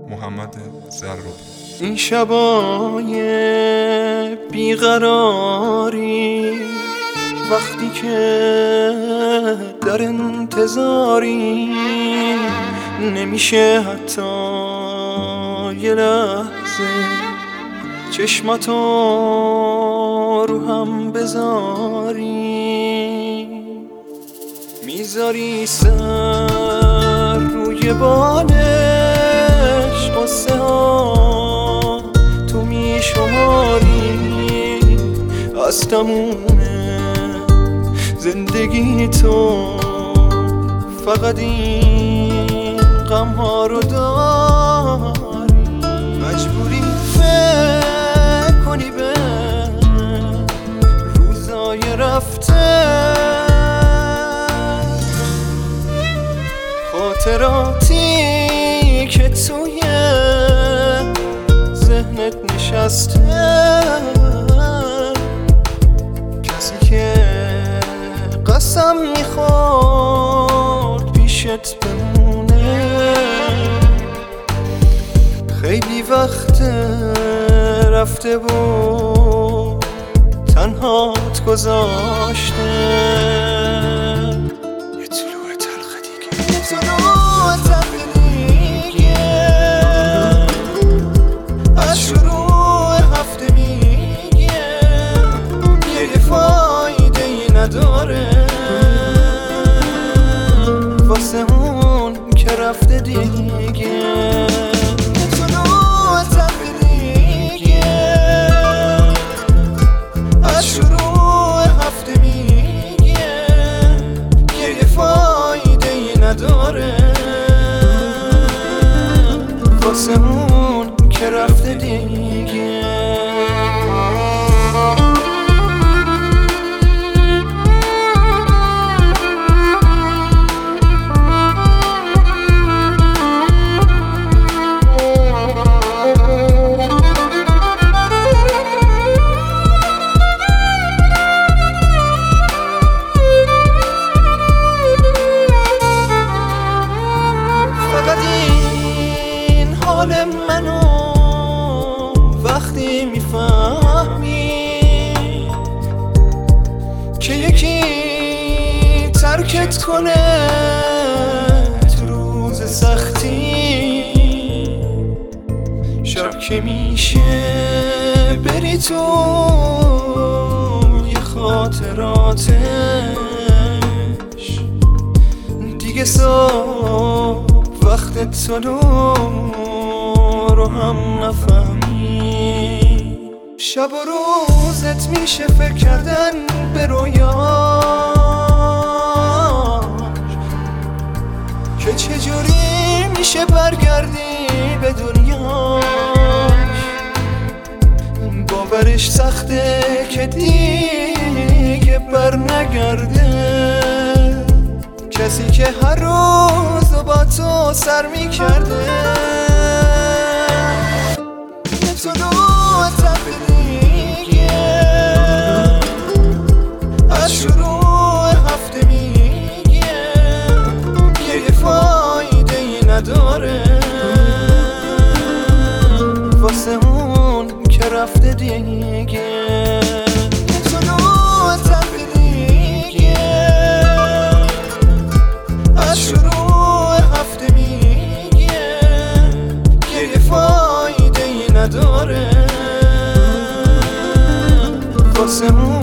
محمد زروبی. این شبای بیقراری وقتی که در انتظاری نمیشه حتی یه لحظه چشماتو رو هم بذاری، میذاری سر روی بالش، قصه ها تو میشماری از تموم زندگی تو، فقط این غم ها رو داری، مجبوری فکر کنی به روزای رفته، خاطراتی که توی ذهنت نشسته، کسی که قسم میخورد پیشت بمونه، خیلی وقت رفته و تنهات گذاشته. یه طلوع تلخ دیگه، طلوع تلخ دیگه از شروع هفته میگه، یه فایده ای نداره واسه اون که رفته دیگه. طلوع تلخ دیگه از شروع هفته میگه، یه فایده ای نداره واسه اون که رفته دیگه. حال منو وقتی میفهمی که یکی ترکت کنه تو روز سختی، شب که میشه بری تو یه خاطراتش، دیگه صبح وقت طلوع رو هم نفهمی، شب و روزت میشه فکر کردن به رویاش، که چجوری میشه برگردی به دنیاش، باورش سخته که دیگه بر نگرده، کسی که هر روز با تو سر میکرده. طلوع تلخ دیگه از شروع هفته میگه، یه فایده ای نداره واسه اون که رفته دیگه. طلوع تلخ دیگه از شروع هفته میگه، یه فایده ای نداره واسه